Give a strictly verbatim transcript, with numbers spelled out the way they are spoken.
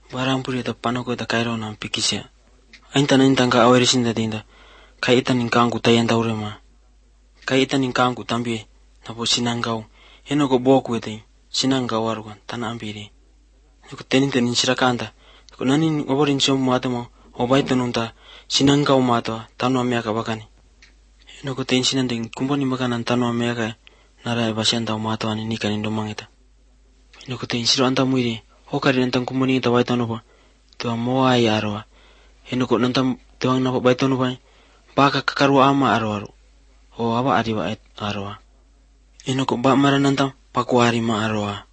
Barang puri ta panoko ta kairo na pikisya. Ainta na intan ka aweri sinda tinda. Kai itan ning kangu tayan taure ma. Kai itan ning kangu tambi na po sinangau. Heno ko boku ete sinangau warukan tana ambiri. Ko tenin tenin sirakanta. Ko nanin oborin som mata mo obaito nunta sinangau mata tanu ameka bakani. Heno ko ten sinanding kumboni makanan tanu ameka nara basianta mata ani nikani domangita. Heno ko ten siro anta muiri. Hokari nantang kumboni ta baito no pa. Tuwa moai arwa. Heno ko nantang tuwang na baito no pa. Baka kakarwa ama arwa. O aba ariwa arwa. Heno ko ba mara nantang pakuari ma arwa.